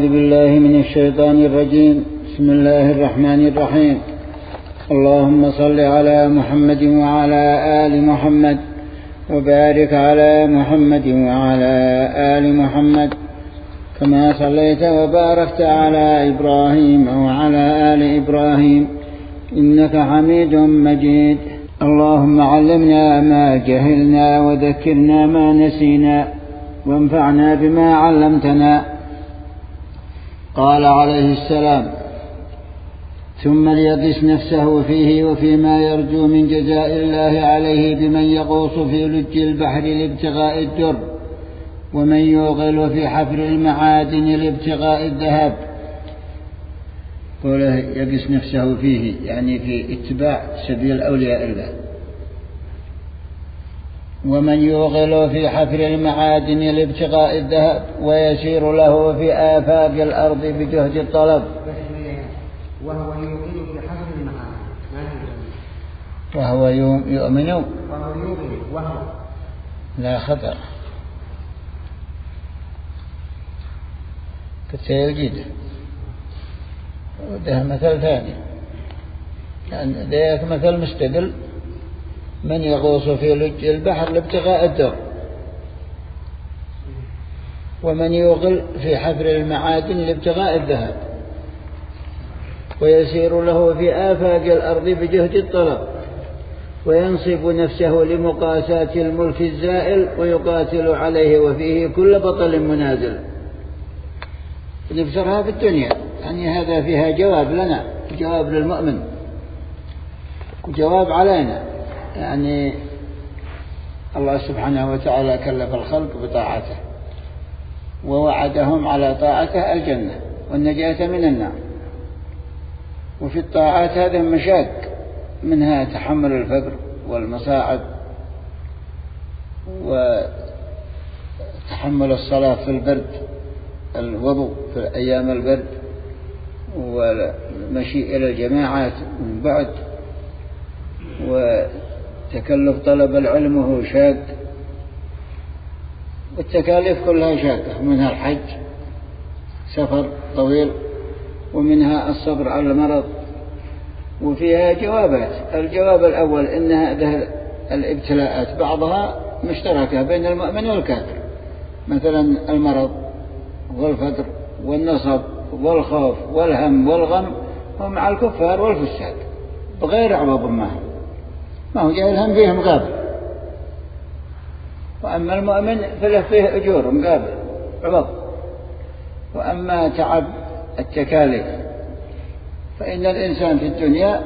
بالله من الشيطان الرجيم. بسم الله الرحمن الرحيم. اللهم صل على محمد وعلى آل محمد وبارك على محمد وعلى آل محمد كما صليت وباركت على إبراهيم وعلى آل إبراهيم إنك حميد مجيد. اللهم علمنا ما جهلنا وذكرنا ما نسينا وانفعنا بما علمتنا. قال عليه السلام: ثم ليقس نفسه فيه وفيما يرجو من جزاء الله عليه بمن يغوص في لج البحر لابتغاء الدر ومن يوغل في حفر المعادن لابتغاء الذهب. قوله يقس نفسه فيه يعني في اتباع سبيل أولياء الله. ومن يوغل في حفر المعادن لابتغاء الذهب ويسير له في آفاق الأرض بجهد الطلب. وهو يوغل في حفر المعادن وهو يؤمن وهو لا خطر كالسيجد. وده مثل ثاني يعني ذلك مثل مستقل: من يغوص في لج البحر لابتغاء الدر ومن يوغل في حفر المعادن لابتغاء الذهب ويسير له في آفاق الأرض بجهد الطلب وينصب نفسه لمقاساة الملك الزائل ويقاتل عليه وفيه كل بطل منازل. نفسرها في الدنيا يعني هذا فيها جواب لنا، جواب للمؤمن وجواب علينا. يعني الله سبحانه وتعالى كلف الخلق بطاعته ووعدهم على طاعته الجنة والنجاة من النار. وفي الطاعات هذا مشاق، منها تحمل الفقر والمصاعب وتحمل الصلاة في البرد، الوضوء في أيام البرد، والمشي إلى الجماعات من بعد، وتكلف طلب العلم وهو شاق، والتكاليف كلها شاقة، منها الحج سفر طويل، ومنها الصبر على المرض. وفيها جوابات. الجواب الأول إن هذه الابتلاءات بعضها مشتركة بين المؤمن والكافر، مثلا المرض والفقر والنصب والخوف والهم والغم هم مع الكفار والفساد بغير عوض ما هو جاي الهم فيه مقابل. وأما المؤمن فله فيه أجور مقابل عوض. وأما تعب التكاليف فإن الإنسان في الدنيا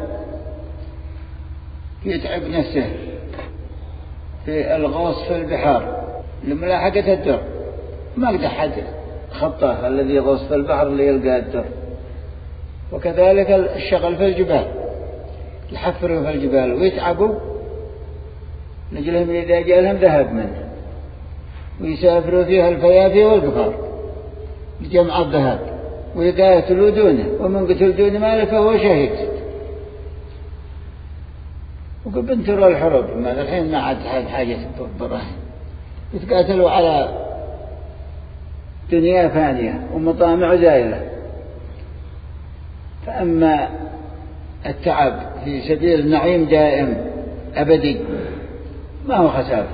يتعب نفسه في الغوص في البحار لملاحقة الدر. ما قد حد خطاه الذي يغوص في البحر ليلقى الدر. وكذلك الشغل في الجبال، يحفروا في الجبال ويتعبوا نجلهم إذا جاء لهم ذهب منه، ويسافروا فيها الفيافي والقفار لجمع الذهب، ويقاتلوا دونه، ومن قتل دون مالك فهو شهيد. وقبل ترى الحروب ما الحين ما عاد حاجة براهين، يتقاتلوا على دنيا فانية ومطامع زائلة. فأما التعب في سبيل نعيم دائم أبدي ما هو خسارة.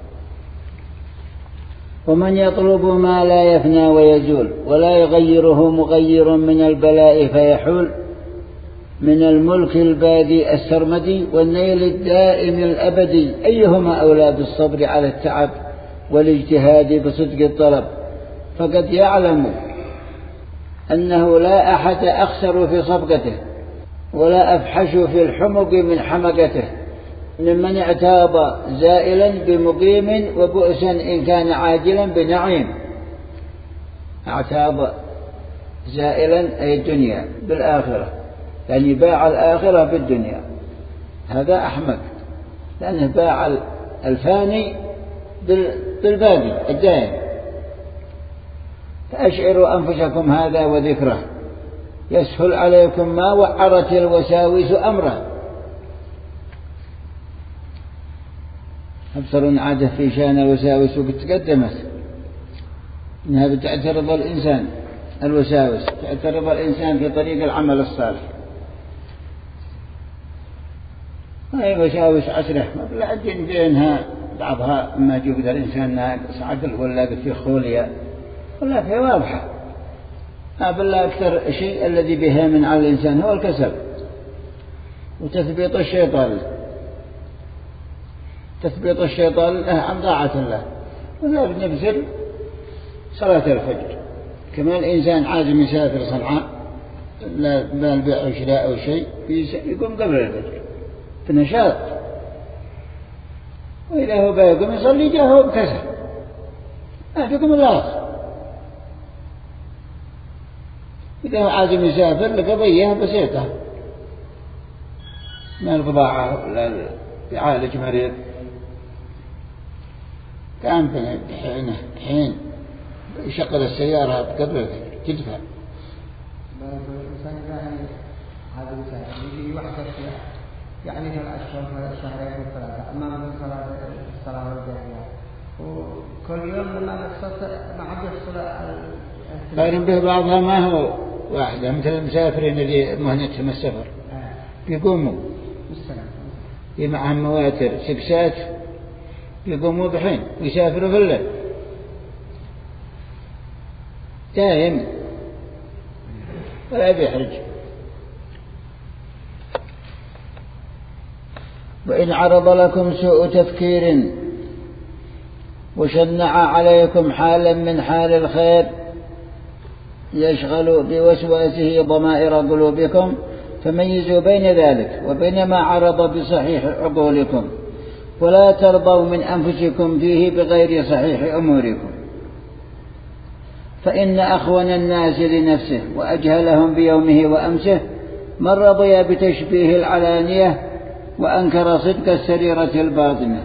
ومن يطلب ما لا يفنى ويزول ولا يغيره مغير من البلاء فيحول من الملك البادي السرمدي والنيل الدائم الأبدي أيهما أولى بالصبر على التعب والاجتهاد بصدق الطلب. فقد يعلم أنه لا أحد أخسر في صفقته ولا أفحش في الحمق من حمقته ممن اعتاب زائلا بمقيم وبؤسا إن كان عاجلا بنعيم. اعتاب زائلا أي الدنيا بالآخرة، يعني باع الآخرة بالدنيا، هذا أحمق لأنه باع الفاني بالباقي الدائم. فأشعروا أنفسكم هذا وذكره يسهل عليكم ما وعرت الوساوس أمره. أبصر عادة في شان الوساوس قد تقدمت إنها بتعترض الإنسان الوساوس تعترض الإنسان في طريق العمل الصالح. هاي وساوس عسرة لا الدين بينها بعضها ما يقدر الإنسان ناقص عقل ولا في خولية ولا في واضحة. بالله أكثر شيء الذي بها من على الإنسان هو الكسل وتثبيط الشيطان، تثبيط الشيطان له عن طاعة الله. وذلك نبذل صلاة الفجر. كمان إنسان عازم يسافر صنعاء لا بيع أو شراء أو شيء يقوم قبل الفجر في نشاط، وإذا هو بيقوم يصلي جاءه بكسل ما فيكم الله. إذا هو عازم يسافر لقضية بسيطة من البضاعة ولا يعالج مريض كان حين يشغل السيارة قبل تدفع. الإنسان هذا مثال يجي وحدة يعني في الأشهر الشهرين والثلاثة أمام الصلاة والجاهلية وكل يوم لما نصلي ما عاد الصلاة قارن به بعضها ما هو واحدة مثل المسافرين اللي مهنتهم السفر يقوموا معهم مواتر سكسات يقوموا بحين ويسافروا في الليل دائم ولا بيحرج. وإن عرض لكم سوء تفكير وشنع عليكم حالا من حال الخير يشغل بوسواسه ضمائر قلوبكم فميزوا بين ذلك وبين ما عرض بصحيح عقولكم ولا ترضوا من أنفسكم فيه بغير صحيح أموركم. فإن أخون الناس لنفسه وأجهلهم بيومه وأمسه من رضي بتشبيه العلانية وأنكر صدق السريرة الباطنة.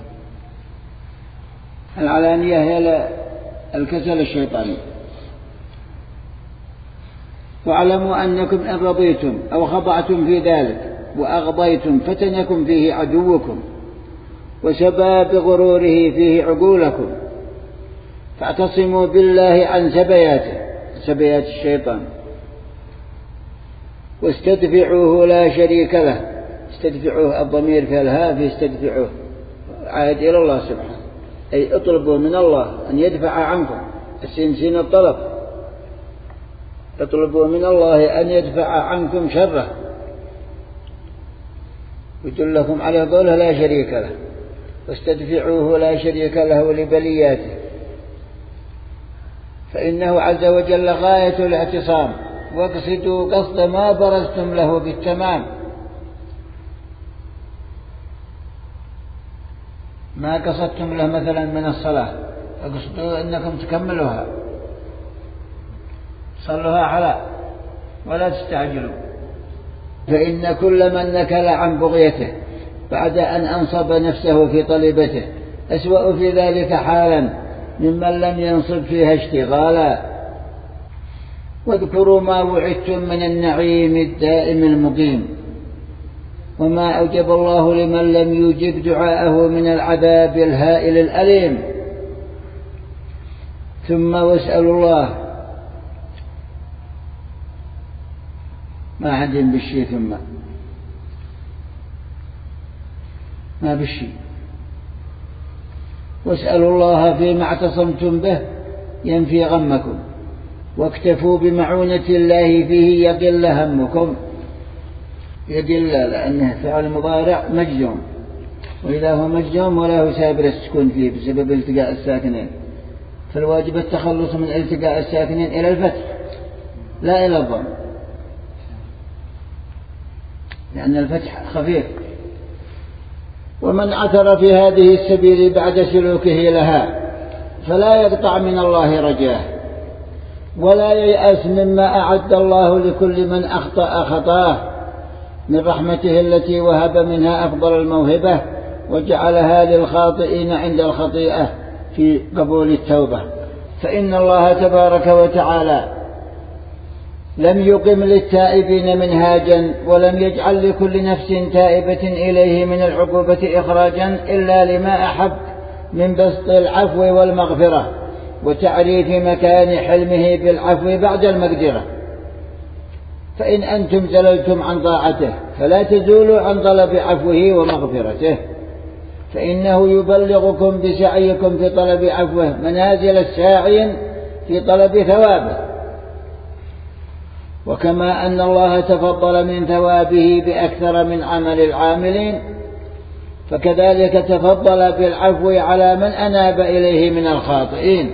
العلانية هي الكسل الشيطاني. واعلموا أنكم إن رضيتم أو خضعتم في ذلك وأغضيتم فتنكم فيه عدوكم وسبى بغروره فيه عقولكم فاعتصموا بالله عن سبيات الشيطان واستدفعوه لا شريك له. استدفعوه الضمير في الهاء في استدفعوه عائد إلى الله سبحانه أي اطلبوا من الله أن يدفع عنكم السين الطلب اطلبوا من الله أن يدفع عنكم شره ويدلكم على قوله لا شريك له واستدفعوه لا شريك له لبلياته فإنه عز وجل غاية الاعتصام واقصدوا قصد ما برزتم له بالتمام. ما قصدتم له مثلا من الصلاة اقصدوا أنكم تكملوها صلوها على ولا تستعجلوا. فإن كل من نكل عن بغيته بعد أن أنصب نفسه في طلبته أسوأ في ذلك حالا ممن لم ينصب فيها اشتغالا. واذكروا ما وعدتم من النعيم الدائم المقيم وما أوجب الله لمن لم يجب دعاءه من العذاب الهائل الأليم. ثم واسألوا الله ما عندهم بالشيء ثم ما بالشيء واسألوا الله فيما اعتصمتم به ينفي غمكم واكتفوا بمعونة الله فيه يقل همكم. يقل لأنه فعل مضارع مجزوم وإذا هو مجزوم ولا هو سابر السكون فيه بسبب التقاء الساكنين فالواجب التخلص من التقاء الساكنين إلى الفتح لا إلى الضم لأن الفتح خفيف. ومن عثر في هذه السبيل بعد سلوكه لها فلا يقطع من الله رجاه ولا ييأس مما أعد الله لكل من أخطأ خطاه من رحمته التي وهب منها أفضل الموهبة وجعلها للخاطئين عند الخطيئة في قبول التوبة. فإن الله تبارك وتعالى لم يقم للتائبين منهاجا ولم يجعل لكل نفس تائبة إليه من العقوبة إخراجا إلا لما أحب من بسط العفو والمغفرة وتعريف مكان حلمه بالعفو بعد المقدرة. فإن أنتم زللتم عن طاعته فلا تزولوا عن طلب عفوه ومغفرته، فإنه يبلغكم بسعيكم في طلب عفوه منازل الساعين في طلب ثوابه. وكما أن الله تفضل من ثوابه بأكثر من عمل العاملين، فكذلك تفضل بالعفو على من أناب إليه من الخاطئين.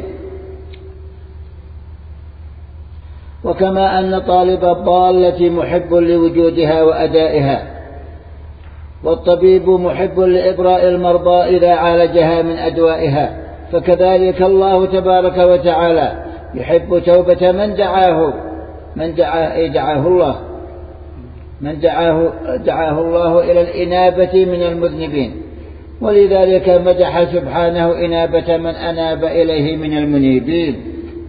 وكما أن طالب الضالة محب لوجودها وأدائها، والطبيب محب لإبراء المرضى إذا عالجها من أدوائها، فكذلك الله تبارك وتعالى يحب توبة من دعاه الله إلى الإنابة من المذنبين. ولذلك مدح سبحانه إنابة من أناب إليه من المنيبين.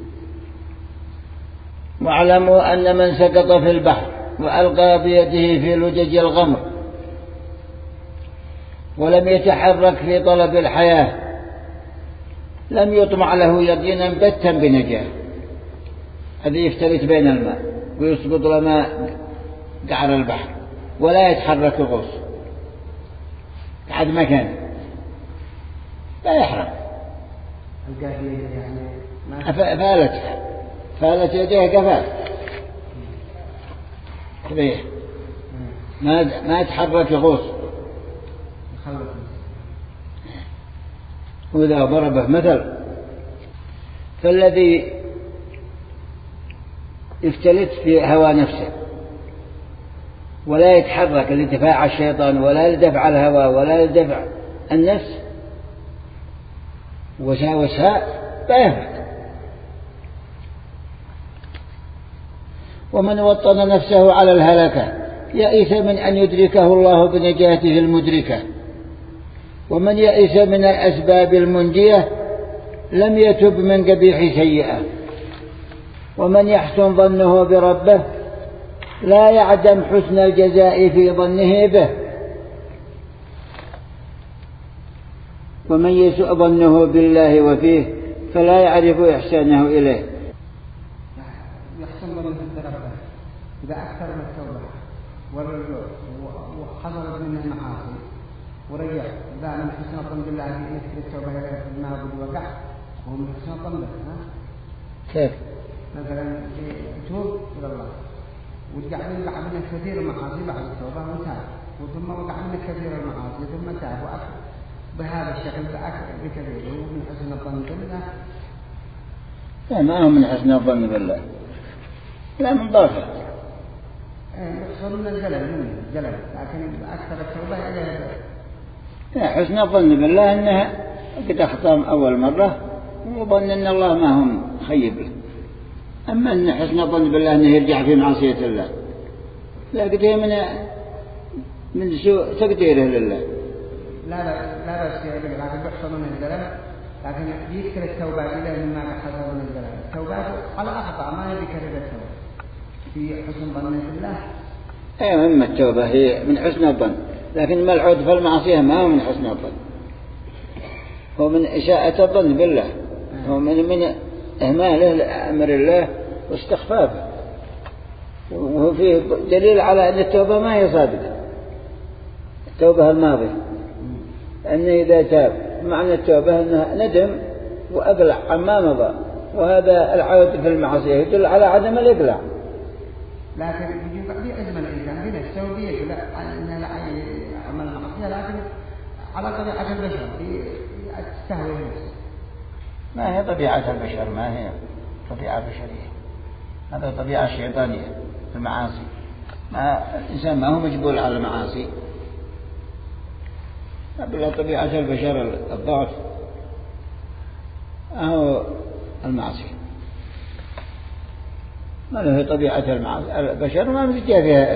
واعلموا أن من سقط في البحر وألقى بيده في لجج الغمر ولم يتحرك في طلب الحياة لم يطمع له يقينا بتا بنجاه. هذا يفترس بين الماء ويسقط لما قعر البحر ولا يتحرك الغوص لحد مكان لا يحرم. فالت يديه قفال كبير ما يتحرك الغوص. وإذا ضربه مثل فالذي يفتلت في هوى نفسه ولا يتحرك لدفاع الشيطان ولا لدفع الهوى ولا لدفع النفس وساوسها لا يفعل. ومن وطن نفسه على الهلكة يئس من أن يدركه الله بنجاته المدركة. ومن يئس من الأسباب المنجية لم يتب من قبيح سيئة. ومن يحسن ظنه بربه لا يعدم حسن الجزاء في ظنه به. ومن يسوء ظنه بالله وفيه فلا يعرف إحسانه إليه. يحسن ظنه بربه إذا أكثر من التوبة والرجوع وحصلت منه المعاصي ورجع إذا من حسن الظن بالله في مثل التوبة ما بد وقع وهو من حسن الظن به. كيف؟ مثلا يتوب إلى الله وقع منه كثير المعاصي بعد التوبة وتاب، ثم وقع منه كثير المعاصي ثم تاب وأكثر بهذا الشكل بكثير ومن حسن الظن بالله. لا ما هو من حسن الظن بالله، لا من ضعفه. يحصل من الجلل لكن أكثر التوبة إليه. لا حسن الظن بالله أنها قد أخطأ أول مرة وظن أن الله ما هم خيب له. أما أن حسن الظن بالله أنه يرجع في معصية الله لا قد هي من سوء تقديره لله. لا بس لكن يحصل من الجلل لكن يكثر التوبة إليه مما حصل من الجلل. التوبة على أخطأ ما يذكر التوبة في حسن ظن بالله. أي أما التوبة هي من حسن الظن، لكن ما العود في المعصية ما هو من حسن الظن، هو من إساءة الظن بالله، هو من إهماله لأمر الله واستخفافه. وهو فيه دليل على أن التوبة ما هي صادقة، التوبة الماضية، أنه إذا تاب معنى التوبة أنه ندم وأقلع عما مضى، وهذا العود في المعصية يدل على عدم الإقلاع. لكن يجب أن يعزم الإنسان بنفسه ويقلع أنه لا عمل المعصية، لكن على طبيعة البشر تستهوي نفسه. ما هي طبيعة البشر، ما هي طبيعة بشرية، هذا طبيعة شيطانية المعاصي. ما الإنسان ما هو مجبول على المعاصي، بل طبيعة البشر الضعف أو المعصية، ما له طبيعة البشر ما مزجى فيها.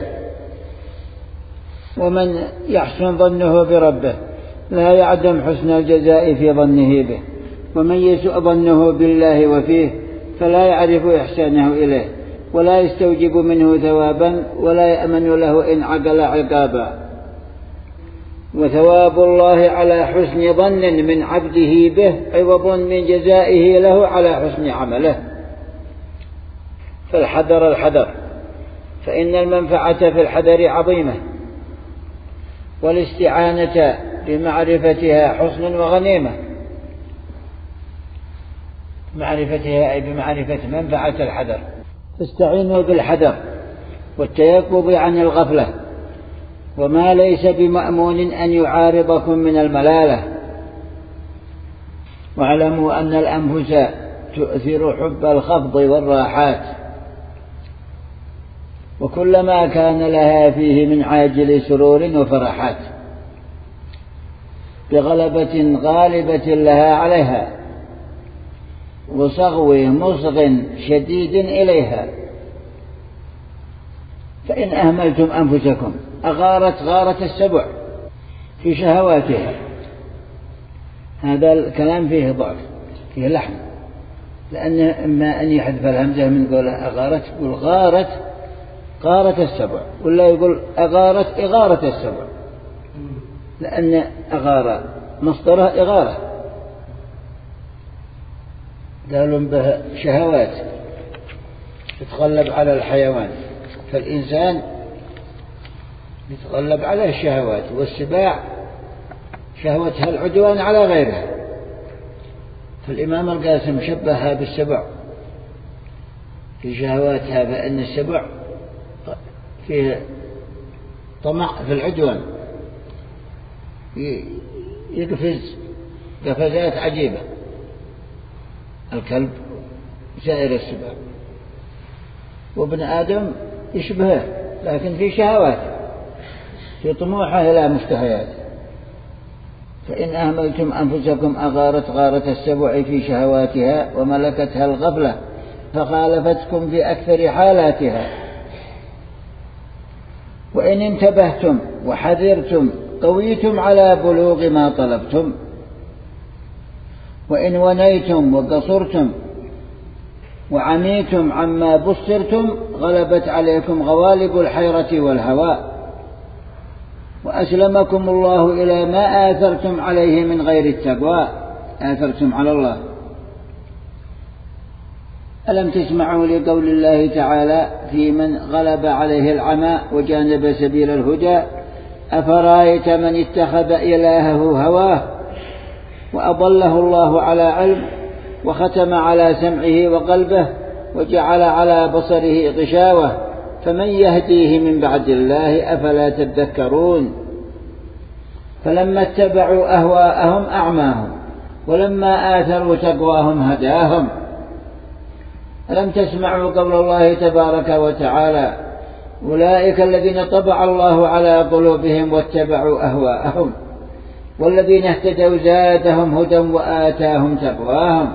ومن يحسن ظنه بربه لا يعدم حسن الجزاء في ظنه به. ومن يسوء ظنه بالله وفيه فلا يعرف إحسانه إليه ولا يستوجب منه ثوابا ولا يأمن له إن عقل عقابا. وثواب الله على حسن ظن من عبده به عوض من جزائه له على حسن عمله. فالحذر الحذر، فإن المنفعة في الحذر عظيمة، والاستعانة بمعرفتها حسن وغنيمة. معرفتها أي بمعرفة منفعة الحذر. فاستعينوا بالحذر والتيقظ عن الغفلة، وما ليس بمأمون أن يعارضكم من الملالة. واعلموا أن الأنفس تؤثر حب الخفض والراحات، وكلما كان لها فيه من عاجل سرور وفرحات بغلبة غالبة لها عليها، وصغو مصغ شديد إليها. فإن أهملتم أنفسكم أغارت غارة السبع في شهواتها. هذا الكلام فيه ضعف، فيه لحن، لأن إما أن يحذف الهمزة من قوله أغارت، يقول غارة السبع، ولا يقول أغارت إغارة السبع، لأن أغارة مصدرها إغارة، قالوا به شهوات تتغلب على الحيوان، فالإنسان يتغلب على الشهوات، والسباع شهوتها العدوان على غيرها. فالإمام القاسم شبهها بالسبع في شهواتها، فإن السبع فيه طمع في العدوان، يقفز قفزات عجيبة، الكلب سائر السباع، وابن آدم يشبهه لكن في شهوات، في طموحه إلى مشتهيات. فإن أهملتم أنفسكم أغارت غارة السبع في شهواتها، وملكتها الغفلة فخالفتكم في أكثر حالاتها. وإن انتبهتم وحذرتم قويتم على بلوغ ما طلبتم. وإن ونيتم وقصرتم وعميتم عما بصرتم غلبت عليكم غوالب الحيرة والهوى، وأسلمكم الله إلى ما آثرتم عليه من غير التقوى. آثرتم على الله. ألم تسمعوا لقول الله تعالى في من غلب عليه العمى وجانب سبيل الهدى: أفرأيت من اتخذ إلهه هواه وأضله الله على علم وختم على سمعه وقلبه وجعل على بصره غشاوة فمن يهديه من بعد الله أفلا تذكرون. فلما اتبعوا أهواءهم أعماهم، ولما آثروا تقواهم هداهم. ألم تسمعوا قول الله تبارك وتعالى: أولئك الذين طبع الله على قلوبهم واتبعوا أهواءهم والذين اهتدوا زادهم هدى وآتاهم تقواهم.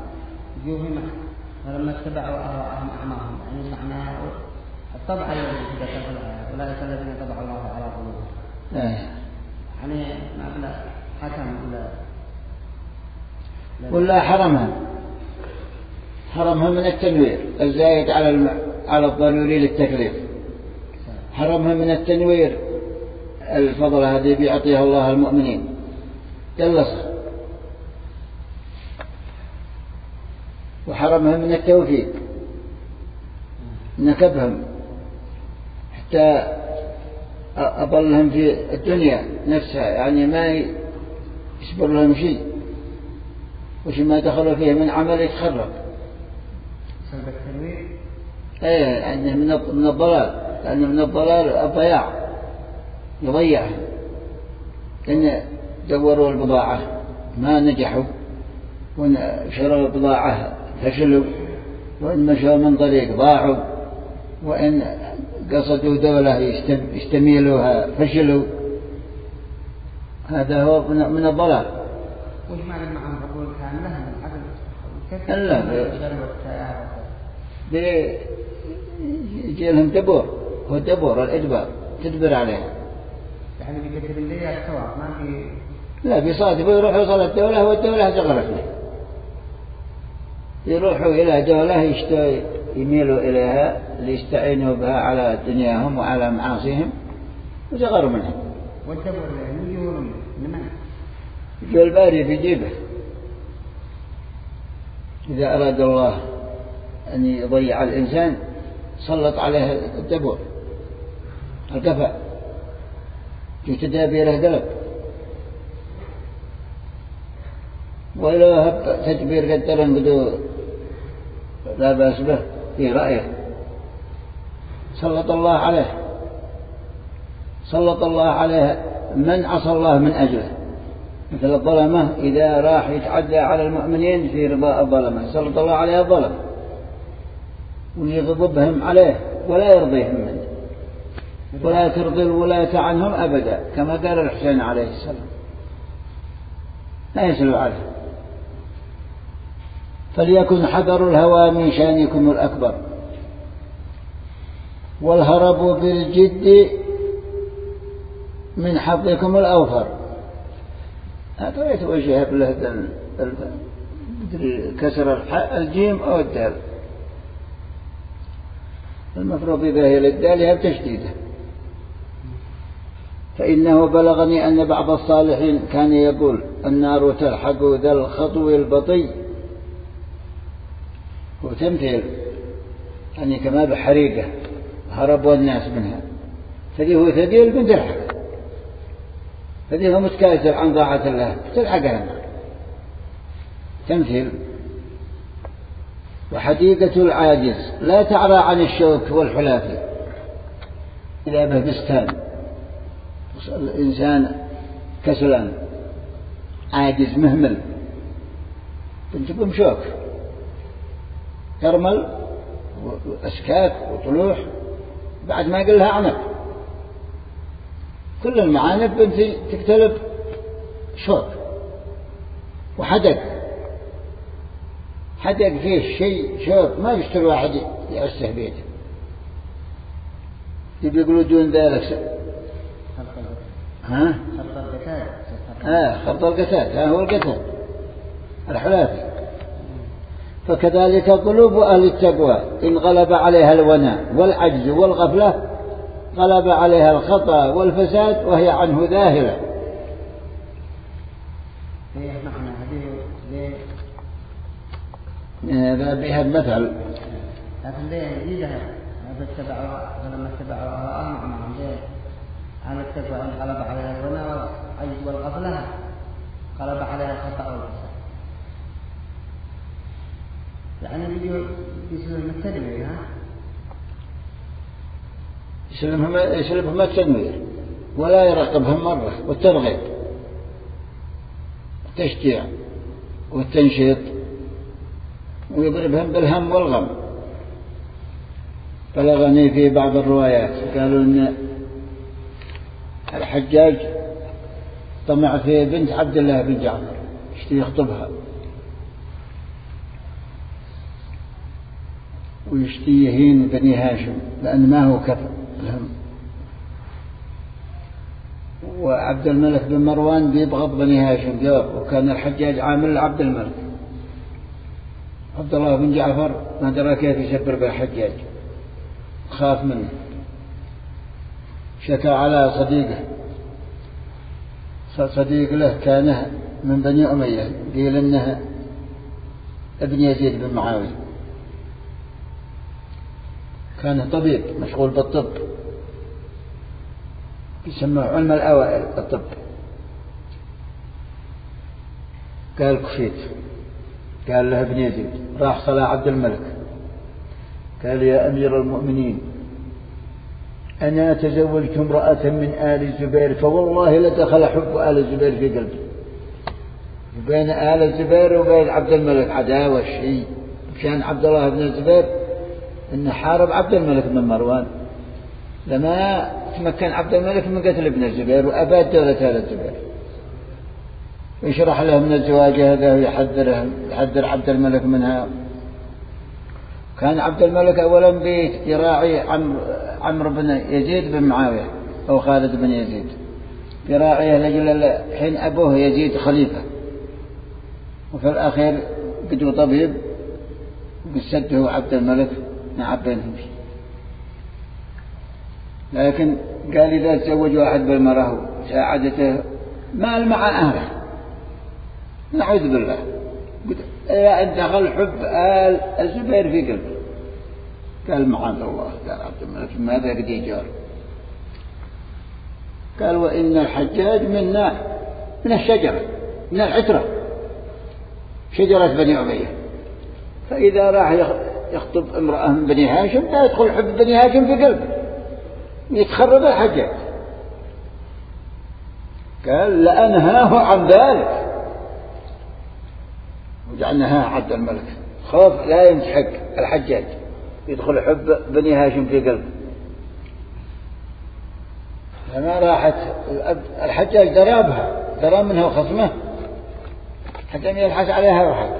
فلما اتبعوا أهواءهم أعماهم، يعني معناه الطبع الذي ذكر أولئك الذين طبع الله على قلوبهم، يعني ما بلا حكم ولا حرمها من التنوير الزايد على الضروري للتكليف، حرمها من التنوير الفضل هذه بيعطيها الله المؤمنين، جلصها. وحرمها من التوفيق، نكبهم حتى أضلهم في الدنيا نفسها، يعني ما يصبر لهم شيء، وش ما دخلوا فيه من عمل يتخرب. سلب التنوير يعني من الضلال، لأنه من الضلال الضياع، يضيعها. إن دوروا البضاعة ما نجحوا، وإن شروا البضاعة فشلوا، وإن مشوا من طريق ضاعوا، وإن قصدوا دولة يستميلوها فشلوا. هذا هو من الضلال. وش معنى معهم عقول كاملة من العقل؟ لا، بيجي لهم دبور، هو الدبور الإدبار، تدبر عليها. يعني بيقدر اللي الثواب ما في. لا، بيصادفوا يروحوا يصل الدولة والدولة زغرت له، يروحوا إلى دولة يميلوا إليها ليستعينوا بها على دنياهم وعلى معاصيهم وزغروا منها. والدبر من يجون من يجوا الباري في جيبه إذا أراد الله أن يضيع الإنسان سلط عليه الدبر القفا يتدابي له قلب، وإذا هب تدبير قدرا بدو لا بأس به في رأيه سلط الله عليه من عصى الله من أجله، مثل الظلمة إذا راح يتعدى على المؤمنين في رضاء الظلمة سلط الله عليه الظلم ويغضبهم عليه ولا يرضيهم منه ولا ترضي الولاة عنهم أبدا، كما قال الحسين عليه السلام لا يسلو عليه. فليكن حذر الهوى من شانكم الأكبر، والهرب بالجد من حظكم الأوفر. هذا يتوجه له كسر الجيم أو الدال، المفروض إذا هي للدال بتشديده. فإنه بلغني أن بعض الصالحين كان يقول النار تلحق ذا الخطو البطي، وتمثيل يعني كما بحريقة هربوا الناس منها، فدي هو ثقيل بنت تلحق، فدي هو متكاسر عن طاعة الله تلحقها النار تمثيل. وحديقة العاجز لا تعرى عن الشوك والحلافة، إذا به بستان الإنسان كسلان عاجز مهمل بنتبه شوك ترمل وأسكاك وطلوح بعد ما يقول لها عنب، كل المعانب بنت تقتلب شوك وحدق فيه شيء شوك ما بيشتري واحد يعسه بيته. يقولوا دون ذلك خرط القتال هو القتال الحلافي. فكذلك قلوب أهل التقوى إن غلب عليها الوناء والعجز والغفلة غلب عليها الخطأ والفساد وهي عنه ذاهلة. هذا بها مثل، لكن ليه يجهل فلما اتبعوا أهواءهم معهم ليه أهل التقوى إن غلب عليها الوناء والعجز والغفلة غلب عليها الخطأ والفساد، يعني يسلم التدمير يسلمهم التدمير ولا يرقبهم مرة، والترغيب والتشجيع والتنشيط، ويضربهم بالهم والغم. بلغني في بعض الروايات قالوا إن الحجاج طمع في بنت عبد الله بن جعفر يشتري يخطبها ويشتي يهين بني هاشم لأن ما هو كفر لهم، وعبد الملك بن مروان بيبغض بني هاشم جواب، وكان الحجاج عامل عبد الملك. عبد الله بن جعفر ما درى كيف يسبر بالحجاج خاف منه، شكى على صديقه صديق له كان من بني أمية قيل إنه ابن يزيد بن معاوية، كان طبيب مشغول بالطب يسموه علم الأوائل الطب. قال كفيت، قال له ابن يزيد، راح صلاة عبد الملك قال يا أمير المؤمنين أنا تزوجت امرأة من آل الزبير فوالله لدخل حب آل الزبير في قلبي. بين آل الزبير وبين عبد الملك عداوة شيء، كان عبد الله بن الزبير إنه حارب عبد الملك بن مروان لما تمكن عبد الملك من قتل ابن الزبير وأباد دولة آل الزبير، ويشرح له من الزواج هذا ويحذر عبد الملك منها. كان عبد الملك أولا بيت يراعي عمرو بن يزيد بن معاوية أو خالد بن يزيد، يراعيه لجل حين أبوه يزيد خليفة، وفي الأخير قدوا طبيب قسده عبد الملك مع بينهم فيه. لكن قال إذا تزوج واحد بالمرأة مساعدته مال مع أهله. نعوذ بالله. إذا دخل حب آل الزبير في قلبه قال معاذ الله. قال عبد الملك ماذا قد يجار؟ قال وإن الحجاج منا من الشجرة، من العترة، شجرة بني أمية، فإذا راح يخطب امرأة من بني هاشم لا يدخل حب بني هاشم في قلبه يتخرب الحجاج. قال لأنهاه عن ذلك وجعلناها عبد الملك خاف لا يمسحق الحجاج يدخل حب بني هاشم في قلبه. لما راحت الحجاج درى منها وخصمه حتى يبحث عليها وحد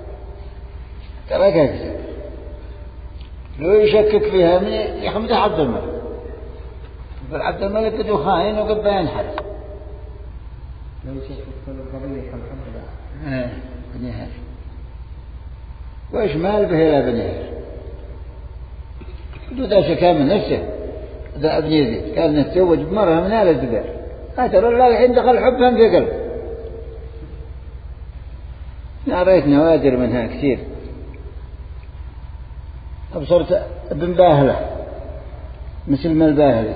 تركها كذا. لو يشكك فيها من يحمدها عبد الملك، فالعبد الملك قد خاين وقد بينحرف. لو يشكك في القضية كالحب لا بني هاشم وإيش مال به إلى بني هاشم؟ قلت ذا شكا من نفسه ذا ابن يزيد قال نتزوج بمرأة من آل الزبير أترى الله الحين دخل حبها في قلب. أنا رأيت نوادر منها كثير. أبصرت ابن باهلة مثل ما الباهلي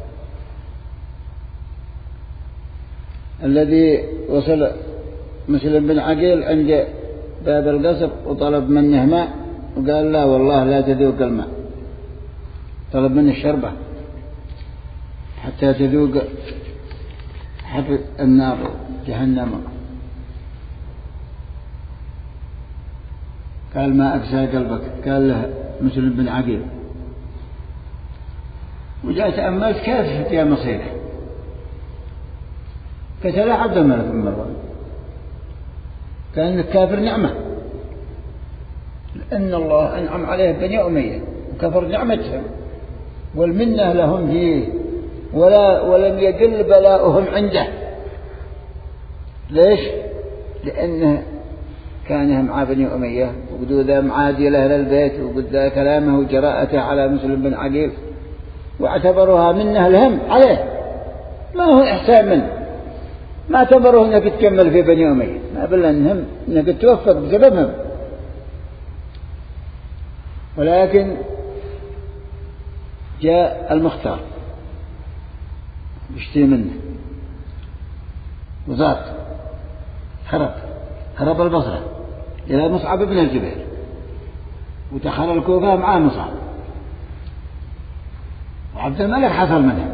الذي وصل مثل بن عقيل عند باب القصر وطلب منه ماء وقال لا والله لا تذوق الماء، طلب منه الشربة حتى تذوق حر النار جهنم. قال ما أكسى قلبك؟ قال له مسلم بن عقيل. وجاء تأملت كيف يا مصيره قتل عبد الملك بن مروان. كان الكافر نعمة لأن الله أنعم عليه بني أمية وكفر نعمتهم والمنة لهم فيه ولم يقل بلاؤهم عنده. ليش؟ لأنه كان مع بني أمية وقدوا ذا معادي لأهل البيت وقد ذا كلامه وجراءته على مسلم بن عقيل واعتبروها منه لهم عليه، ما هو إحسان منه، ما اعتبروه أنك تكمل في بني أمية، ما بل أنك توفق بسببهم. ولكن جاء المختار بيشتري منه وزاد هرب البصرة إلى مصعب بن الزبير ودخل الكوفة مع مصعب وعبد الملك حصل منه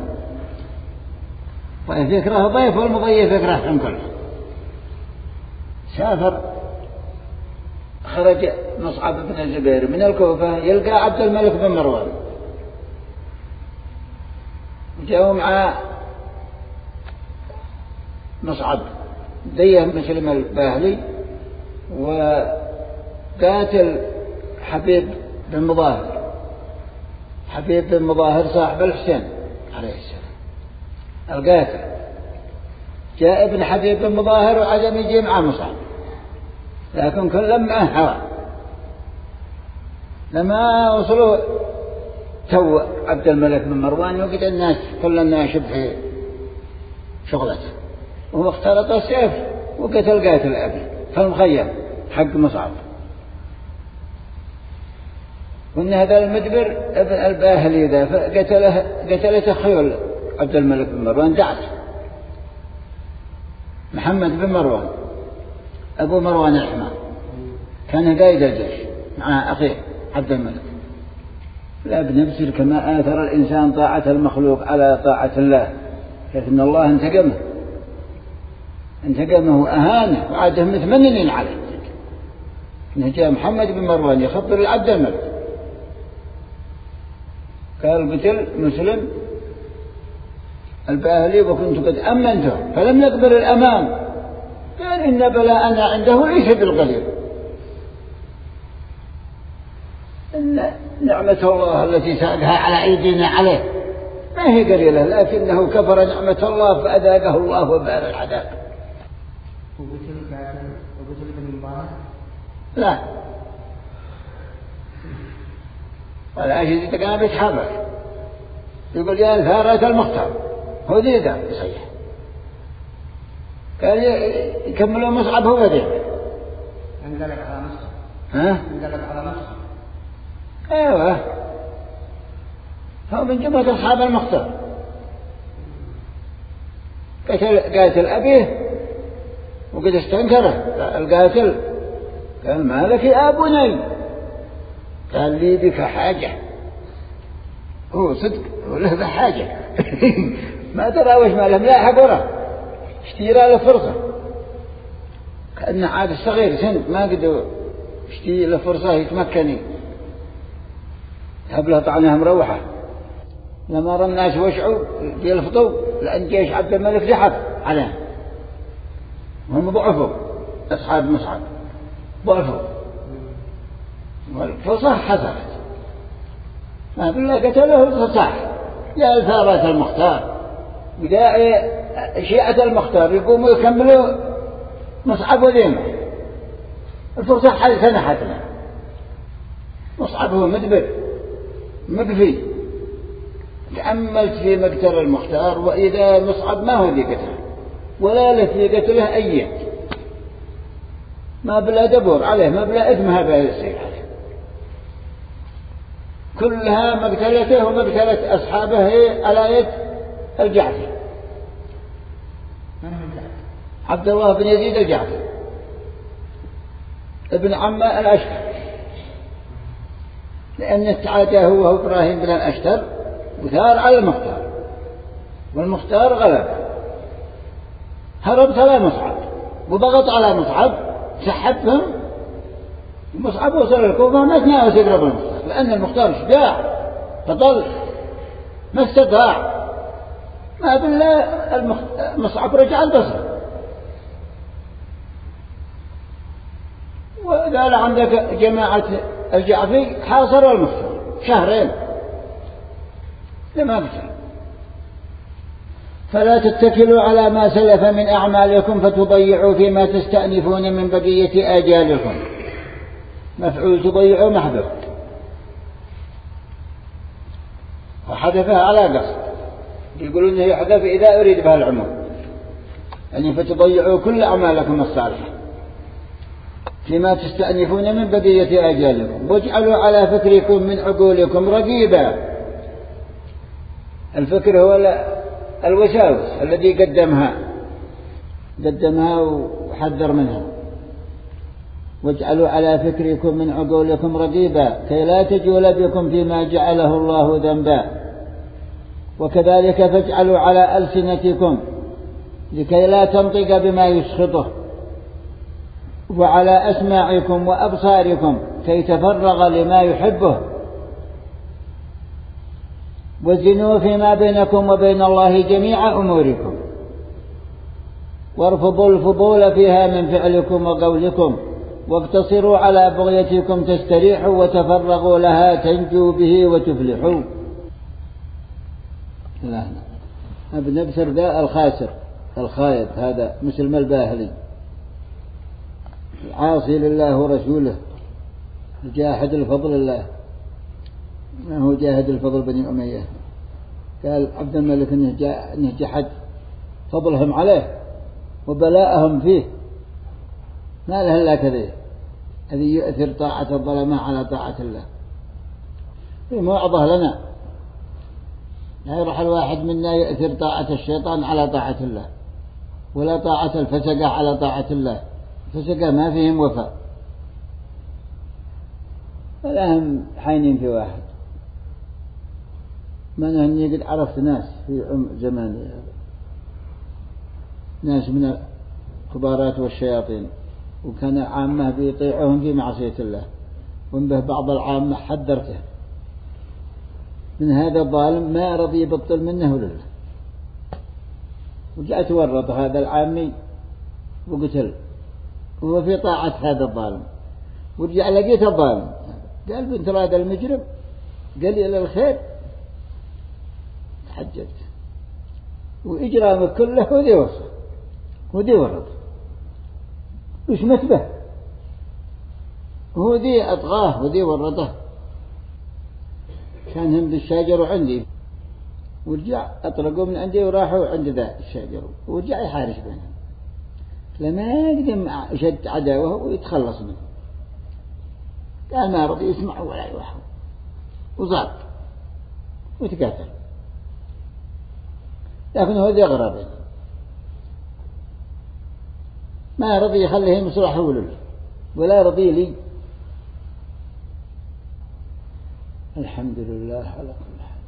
ضيف يكره ضيف والمضيف يكره كله. سافر خرج مصعب بن الزبير من الكوفة يلقى عبد الملك بن مروان وجاءوا مع مصعب ديه مسلم الباهلي وقاتل حبيب بن مظاهر. حبيب بن مظاهر صاحب الحسين عليه السلام القاتل. جاء ابن حبيب بن مظاهر وعدم يجي مع مصعب لكن كل معه هوى. لما وصلوا تو عبد الملك بن مروان وقت الناس كل الناس شبه شغلته وهو اختلط السيف وقتل قاتل أبي في المخيم حق مصعب. وإن هذا المدبر ابن الباهلي ذا قتلته خيول عبد الملك بن مروان دعت محمد بن مروان أبو مروان الحمار كان قائد الجيش مع أخيه عبد الملك. لا بنفسه كما آثر الإنسان طاعة المخلوق على طاعة الله كيف إن الله انتقمه وأهانه وعاده متمنن عليه. إنه جاء محمد بن مروان يخبر العبد الملك قال قتل مسلم الباهلي وكنت قد أمنته فلم يقبل الأمان. قال إن بلاءنا عنده ليس بالقليل. إن نعمة الله التي ساقها على أيدينا عليه ما هي قليلة لكنه كفر نعمة الله فأذاقه الله وبال العذاب. وقتل بن مبارك؟ لا ولا أجد كان بيتحرك يقول يا ثارة المختار هو ذي ذا يصيح قال يكملوا مصعب هو ذي انقلب على مصعب. ها؟ انقلب على مصعب. ايوه هو من جملة أصحاب المختار. قاتل أبيه وقد استنكره القاتل، قال ما لك يا بني؟ قال لي بك حاجة. هو صدق وله بحاجة ما درى وش ما له ملاحق وراه، اشترى له فرصة كأنه عاد الصغير سن ما قدر اشتري له فرصة يتمكني، هب له طعنها مروحة. لما رى الناس وشعوا يلفظوا لأن جيش عبد الملك زحف عليه، هم ضعفوا أصحاب مصعب ضعفوا والفرصة حصلت، ما بالله قتله الفصاح يا الثارات المختار وجاء شيعة المختار يقوموا يكملوا مصعب وذيمة. الفرصة حل سنحت له، مصعب هو مدبر مقفي. تأملت في مقتل المختار وإذا مصعب ما هو ذي قتله ولا له في قتله أي، ما بلا دبر عليه ما بلا إثم هذا يصير عليه، كلها مقتلته ومقتلة أصحابه على يد الجعفي. عبد الله بن يزيد الجعفي ابن عمه الأشتر، لأن تعادى هو إبراهيم بن الأشتر وثار على المختار والمختار غلب، هرب ثلاث مصعب وضغط على مصعب سحبهم، مصعب وصل الكوفة ما تناوز يقرب المختار لأن المختار شجاع فضل ما استطاع، ما بالله مصعب رجع البصر. وقال عندك جماعة الجعفي حاصروا المختار شهرين لما قتل. فلا تتكلوا على ما سلف من أعمالكم فتضيعوا فيما تستأنفون من بقية آجالكم. مفعول تضيعوا محذوف وحذفها على قصد، يقولون انه يحذف إذا أريد بها العموم، يعني فتضيعوا كل أعمالكم الصالحة فيما تستأنفون من بقية آجالكم. واجعلوا على فكركم من عقولكم رقيبا. الفكر هو الوساوس الذي قدمها وحذر منها. واجعلوا على فكركم من عقولكم رقيبا كي لا تجول بكم فيما جعله الله ذنبا. وكذلك فاجعلوا على ألسنتكم لكي لا تنطق بما يسخطه، وعلى أسماعكم وأبصاركم كي تفرغ لما يحبه. وزنوا فيما بينكم وبين الله جميع أموركم، وارفضوا الفضول فيها من فعلكم وقولكم، واقتصروا على بغيتكم تستريحوا، وتفرغوا لها تنجوا به وتفلحوا. لا ابن بسر ذا الخاسر الخايب، هذا مسلم الباهلي العاصي لله ورسوله الجاحد الفضل الله، ما هو جاهد الفضل بني أمية. قال عبد الملك إنه جحد فضلهم عليه وبلاءهم فيه، ما له إلا كذا الذي يؤثر طاعة الظلماء على طاعة الله. في موعظة لنا لا يروح الواحد منا يؤثر طاعة الشيطان على طاعة الله ولا طاعة الفسقة على طاعة الله، الفسقة ما فيهم وفاء ولا هم حينين في واحد. من أني قد عرفت ناس في زماني ناس من الكبارات والشياطين وكان عامة بيطيعهم في معصية الله، وانبه بعض العامة حذرته من هذا الظالم ما رضي يبطل منه لله، وجاء تورط هذا العامي وقتل وهو في طاعة هذا الظالم، ورجع لقيت الظالم قال بنت هذا المجرم قليل الخير تحججت وإجرامك كله وذي وصل وذي ورط وش متبه وذي أطغاه وذي ورطه. كان هم بالشاجر عندي ورجع أطلقوا من عندي وراحوا عند ذا الشاجر ورجع يحارش بينهم لما يقدم شد عداوه ويتخلص منه، قال ما رضي يسمع ولا يوحد وزاد وتكاثر، لكن هو يغرب ما رضي يخليه مصلحه ولا رضي لي. الحمد لله على كل حال.